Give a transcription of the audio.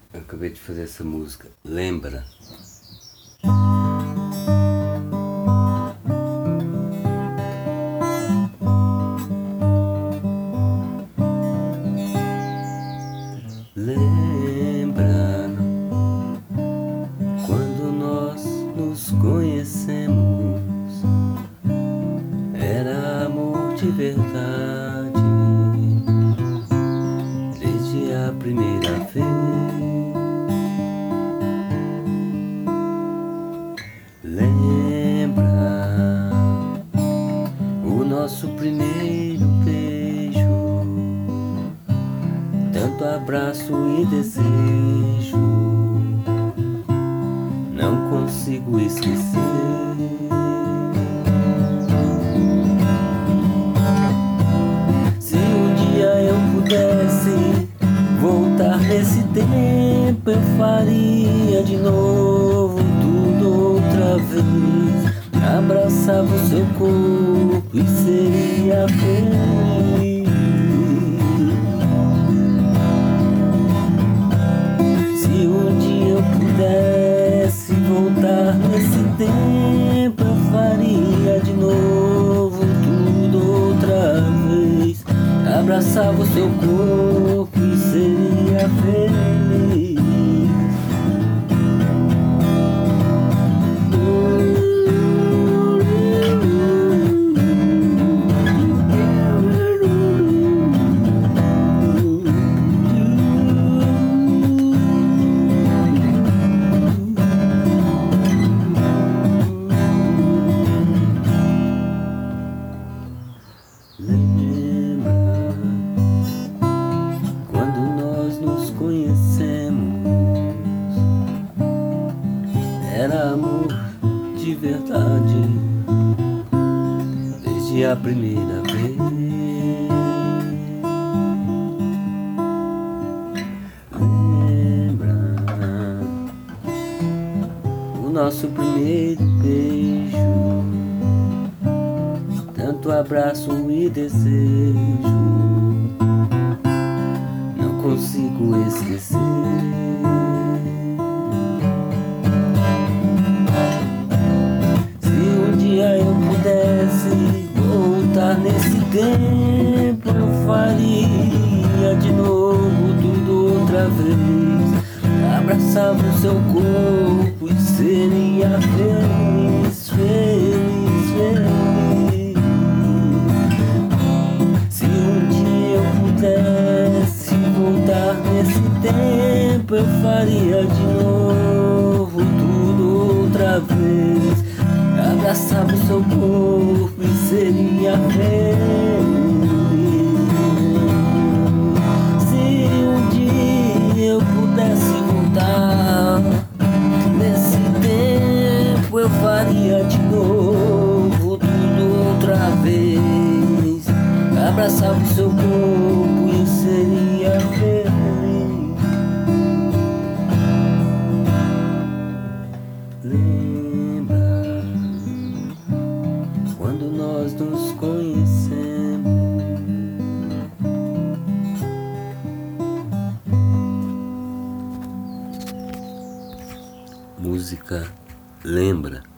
Eu acabei de fazer essa música. Lembra? Lembra quando nós nos conhecemos? Era amor de verdade desde a primeira vez. Lembra o nosso primeiro beijo, tanto abraço e desejo, não consigo esquecer. Se um dia eu pudesse voltar nesse tempo, eu faria de novo tudo outra vez. Abraçava o seu corpo e seria feliz. Se um dia eu pudesse voltar nesse tempo, eu faria de novo tudo outra vez. Abraçava o seu corpo e seria feliz. Lembra quando nós nos conhecemos? Era amor de verdade desde a primeira vez. Lembra o nosso primeiro beijo, tanto abraço e desejo, não consigo esquecer. Se um dia eu pudesse voltar nesse tempo, eu faria de novo tudo outra vez. Abraçava o seu corpo e seria feliz, feliz, feliz. Se um dia eu pudesse voltar nesse tempo, eu faria de novo tudo outra vez. Abraçava o seu corpo e seria feliz. Se um dia eu pudesse voltar nesse tempo, eu faria de novo tudo outra vez. Abraçava o seu corpo e seria feliz. Lembra quando nós nos conhecemos? Música Lembra.